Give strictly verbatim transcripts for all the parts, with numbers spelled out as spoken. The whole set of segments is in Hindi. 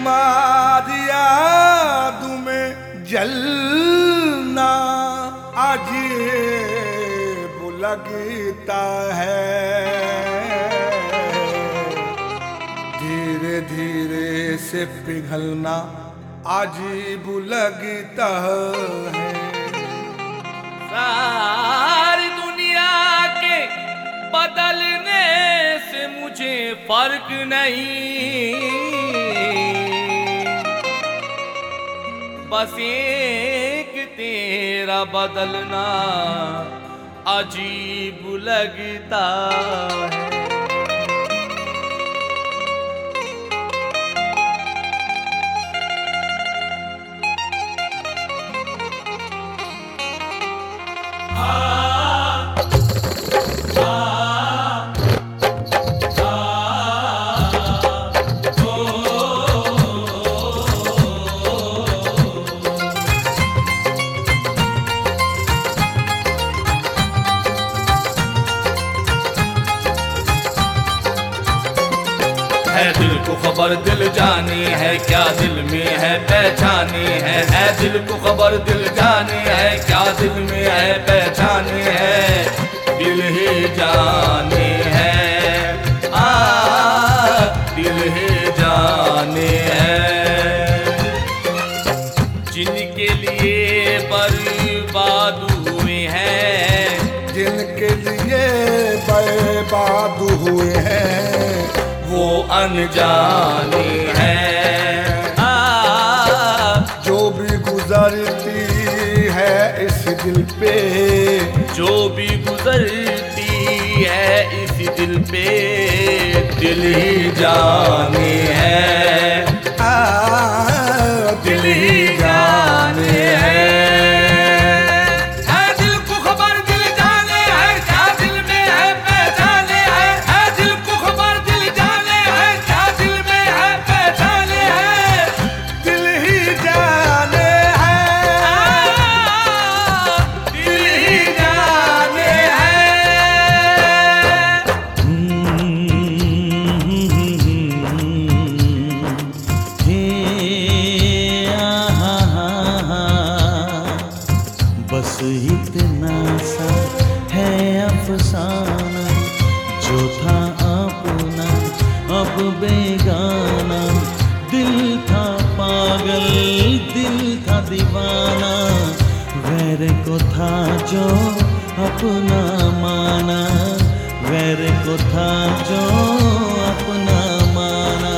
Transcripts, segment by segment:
तुम्हारी याद में जलना अजीब लगता है, धीरे धीरे से पिघलना अजीब लगता है। सारी दुनिया के बदलने से मुझे फर्क नहीं, बस एक तेरा बदलना अजीब लगता है। है दिल को खबर दिल जानी है, क्या दिल में है पहचानी है। है दिल को खबर दिल जानी है, क्या दिल में है पहचानी है। दिल ही जाने है, आ दिल ही जाने है। जिनके लिए बर्बाद हुए हैं, जिनके लिए बर्बाद हुए हैं, वो अनजाने हैं। आ, जो भी गुजरती है इस दिल पे, जो भी गुजरती है इस दिल पे, दिल ही जाने है, आ, दिल ही जाने है। बस इतना सा है अफसाना, जो था अपना अब बेगाना। दिल था पागल दिल था दीवाना, वैर को था जो अपना माना, वैर को था जो अपना माना।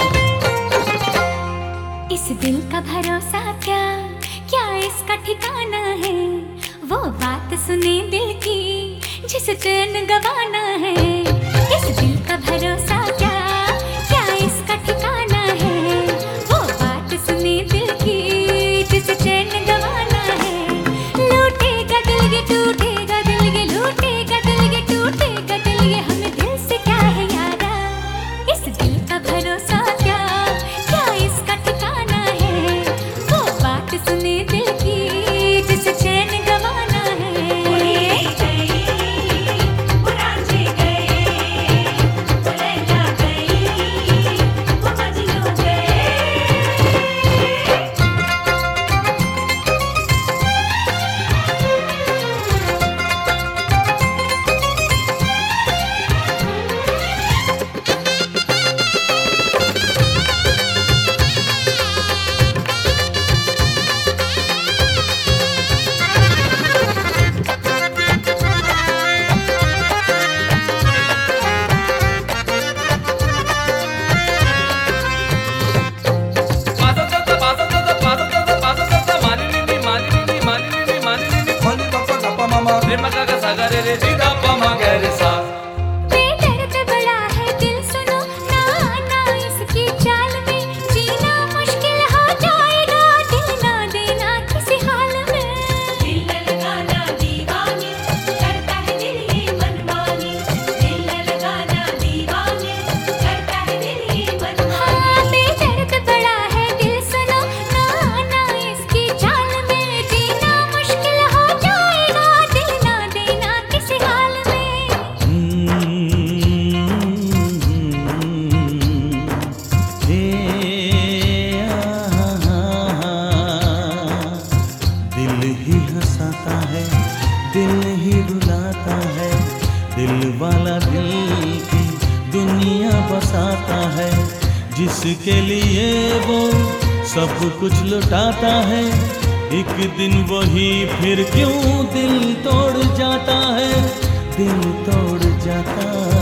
इस दिल का भरोसा क्या क्या इसका ठिकाना है, वो बात सुने दिल की जिस चैन गवाना है। इस दिल का भरोसा क्या क्या इसका ठिकाना है, वो बात सुने दिल की जिस चैन गवाना है। लूटेगा दिल ये टूटेगा दिल ये, लूटेगा दिल ये टूटेगा दिल ये, हमें दिल से क्या है यारा। इस दिल का भरोसा क्या क्या इसका ठिकाना है, वो बात सुने दिल की जिस चैन गवाना है। दिल वाला दिल की दुनिया बसाता है, जिसके लिए वो सब कुछ लुटाता है। एक दिन वही फिर क्यों दिल तोड़ जाता है, दिल तोड़ जाता है।